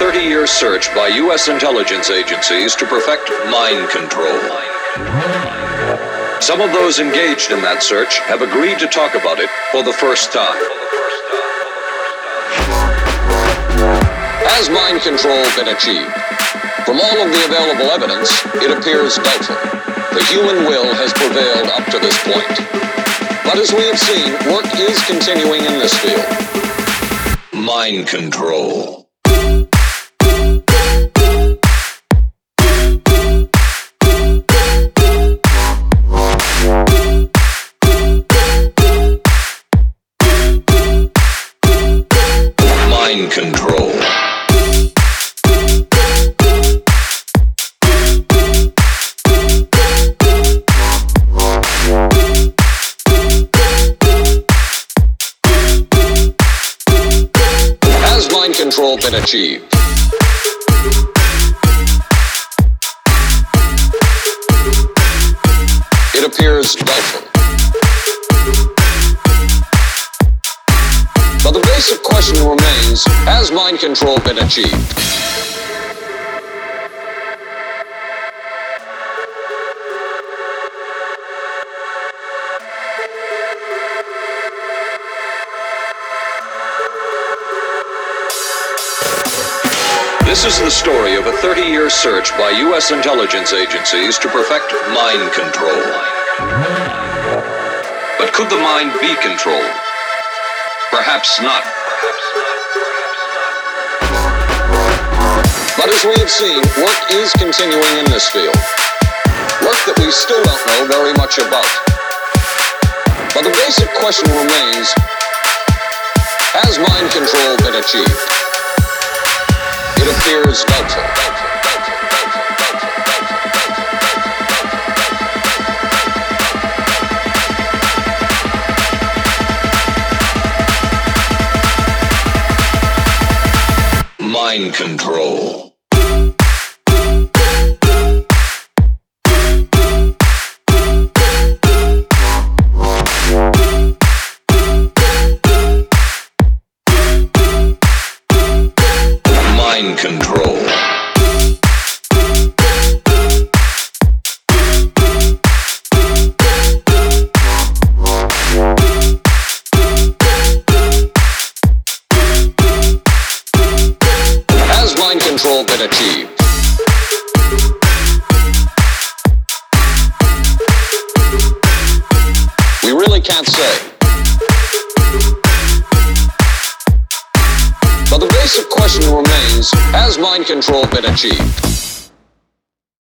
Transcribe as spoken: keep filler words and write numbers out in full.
thirty-year search by U S intelligence agencies to perfect mind control. Some of those engaged in that search have agreed to talk about it for the first time. Has mind control been achieved? From all of the available evidence, it appears doubtful. The human will has prevailed up to this point. But as we have seen, work is continuing in this field. Mind control. Mind control. Has mind control been achieved? It appears doubtful. But the basic question remains, has mind control been achieved? This is the story of a thirty-year search by U S intelligence agencies to perfect mind control. But could the mind be controlled? Perhaps not. But as we have seen, work is continuing in this field. Work that we still don't know very much about. But the basic question remains, has mind control been achieved? It appears doubtful. Mind control. Mind control. Has mind control been achieved? We really can't say. But the basic question remains, has mind control been achieved?